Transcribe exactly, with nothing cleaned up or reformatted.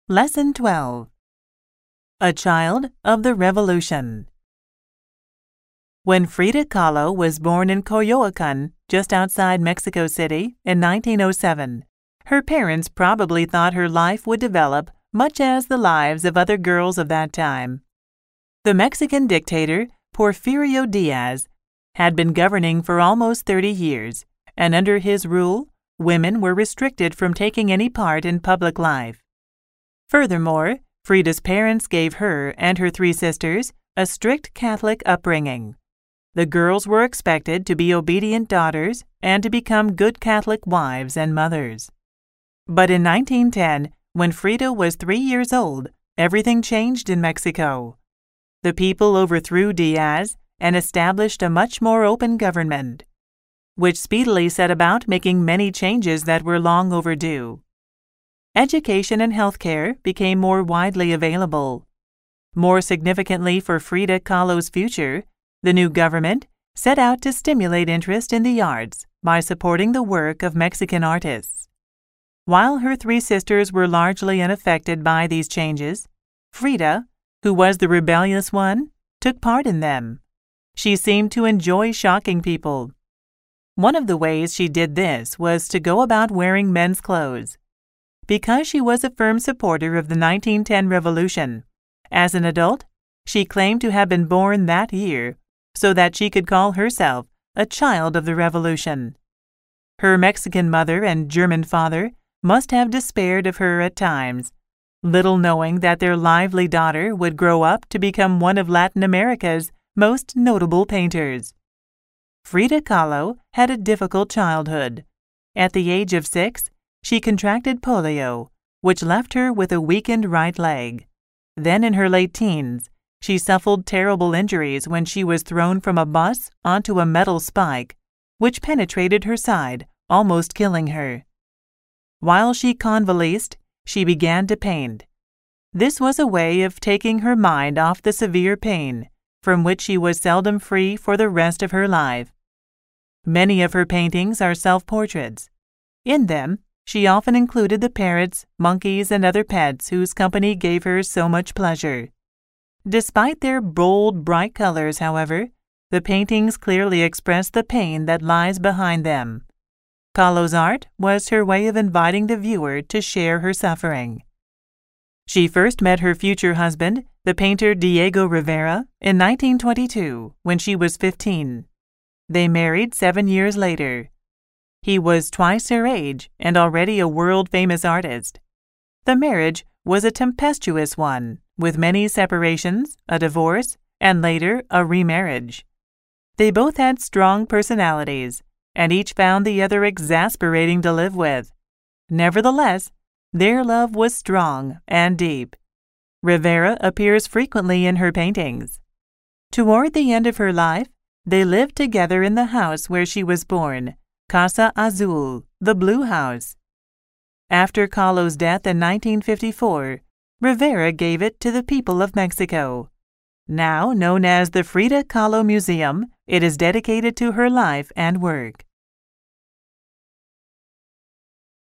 Lesson twelve. A Child of the Revolution. When Frida Kahlo was born in Coyoacan, just outside Mexico City, in nineteen oh seven, her parents probably thought her life would develop much as the lives of other girls of that time. The Mexican dictator, Porfirio Diaz, had been governing for almost thirty years, and under his rule, women were restricted from taking any part in public life. Furthermore, Frida's parents gave her and her three sisters a strict Catholic upbringing. The girls were expected to be obedient daughters and to become good Catholic wives and mothers. But in nineteen ten, when Frida was three years old, everything changed in Mexico. The people overthrew Diaz and established a much more open government, which speedily set about making many changes that were long overdue. Education and healthcare became more widely available. More significantly for Frida Kahlo's future, the new government set out to stimulate interest in the arts by supporting the work of Mexican artists. While her three sisters were largely unaffected by these changes, Frida, who was the rebellious one, took part in them. She seemed to enjoy shocking people. One of the ways she did this was to go about wearing men's clothes. Because she was a firm supporter of the nineteen ten revolution, as an adult, she claimed to have been born that year so that she could call herself a child of the revolution. Her Mexican mother and German father must have despaired of her at times, little knowing that their lively daughter would grow up to become one of Latin America's most notable painters. Frida Kahlo had a difficult childhood. At the age of six, she contracted polio, which left her with a weakened right leg. Then in her late teens, she suffered terrible injuries when she was thrown from a bus onto a metal spike, which penetrated her side, almost killing her. While she convalesced, she began to paint. This was a way of taking her mind off the severe pain, from which she was seldom free for the rest of her life. Many of her paintings are self-portraits. In them, she often included the parrots, monkeys, and other pets whose company gave her so much pleasure. Despite their bold, bright colors, however, the paintings clearly express the pain that lies behind them. Kahlo's art was her way of inviting the viewer to share her suffering. She first met her future husband, the painter Diego Rivera, in nineteen twenty-two, when she was fifteen. They married seven years later. He was twice her age and already a world-famous artist. The marriage was a tempestuous one, with many separations, a divorce, and later a remarriage. They both had strong personalities, and each found the other exasperating to live with. Nevertheless, their love was strong and deep. Rivera appears frequently in her paintings. Toward the end of her life, they lived together in the house where she was born, Casa Azul, the Blue House. After Kahlo's death in nineteen fifty-four, Rivera gave it to the people of Mexico. Now known as the Frida Kahlo Museum, it is dedicated to her life and work.